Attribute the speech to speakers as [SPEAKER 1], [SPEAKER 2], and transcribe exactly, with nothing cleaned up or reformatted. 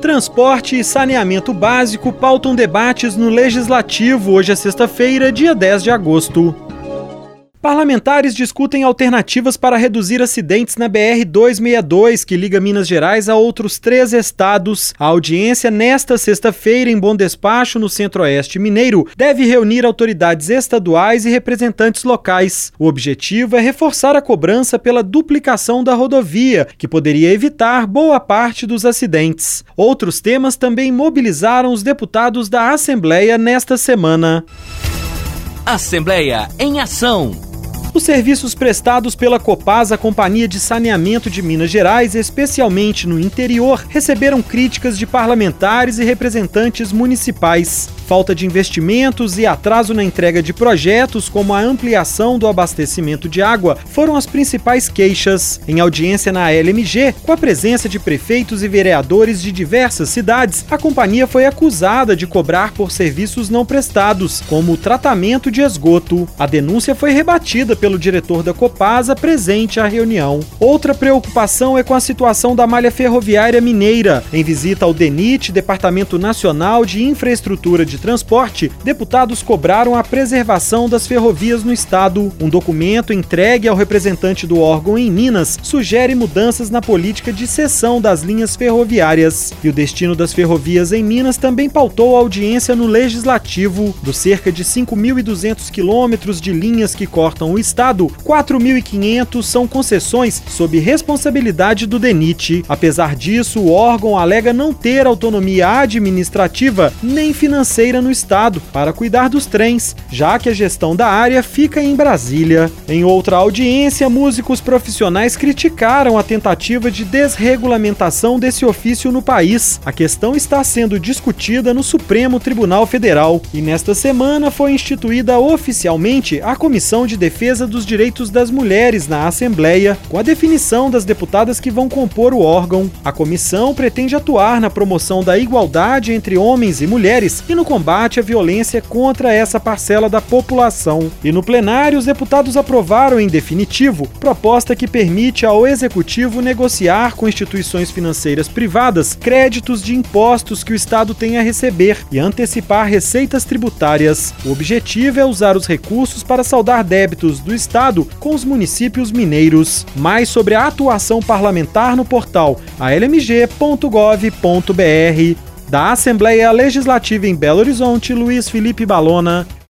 [SPEAKER 1] Transporte e saneamento básico pautam debates no Legislativo. Hoje é sexta-feira, dia dez de agosto. Parlamentares discutem alternativas para reduzir acidentes na B R duzentos e sessenta e dois, que liga Minas Gerais a outros três estados. A audiência, nesta sexta-feira, em Bom Despacho, no Centro-Oeste Mineiro, deve reunir autoridades estaduais e representantes locais. O objetivo é reforçar a cobrança pela duplicação da rodovia, que poderia evitar boa parte dos acidentes. Outros temas também mobilizaram os deputados da Assembleia nesta semana.
[SPEAKER 2] Assembleia em Ação.
[SPEAKER 1] Os serviços prestados pela Copasa, Companhia de Saneamento de Minas Gerais, especialmente no interior, receberam críticas de parlamentares e representantes municipais. Falta de investimentos e atraso na entrega de projetos, como a ampliação do abastecimento de água, foram as principais queixas. Em audiência na L M G, com a presença de prefeitos e vereadores de diversas cidades, a companhia foi acusada de cobrar por serviços não prestados, como o tratamento de esgoto. A denúncia foi rebatida pelo diretor da Copasa presente à reunião. Outra preocupação é com a situação da malha ferroviária mineira. Em visita ao DENIT, Departamento Nacional de Infraestrutura de Transporte, deputados cobraram a preservação das ferrovias no estado. Um documento entregue ao representante do órgão em Minas sugere mudanças na política de cessão das linhas ferroviárias. E o destino das ferrovias em Minas também pautou a audiência no Legislativo. Dos cerca de cinco mil e duzentos quilômetros de linhas que cortam o estado, quatro mil e quinhentos são concessões sob responsabilidade do DENIT. Apesar disso, o órgão alega não ter autonomia administrativa nem financeira no estado para cuidar dos trens, já que a gestão da área fica em Brasília. Em outra audiência, músicos profissionais criticaram a tentativa de desregulamentação desse ofício no país. A questão está sendo discutida no Supremo Tribunal Federal e nesta semana foi instituída oficialmente a Comissão de Defesa dos Direitos das Mulheres na Assembleia, com a definição das deputadas que vão compor o órgão. A comissão pretende atuar na promoção da igualdade entre homens e mulheres e no combate à violência contra essa parcela da população. E no plenário, os deputados aprovaram em definitivo proposta que permite ao Executivo negociar com instituições financeiras privadas créditos de impostos que o Estado tem a receber e antecipar receitas tributárias. O objetivo é usar os recursos para saldar débitos do Estado com os municípios mineiros. Mais sobre a atuação parlamentar no portal a l m g ponto gov ponto b r. Da Assembleia Legislativa em Belo Horizonte, Luiz Felipe Balona.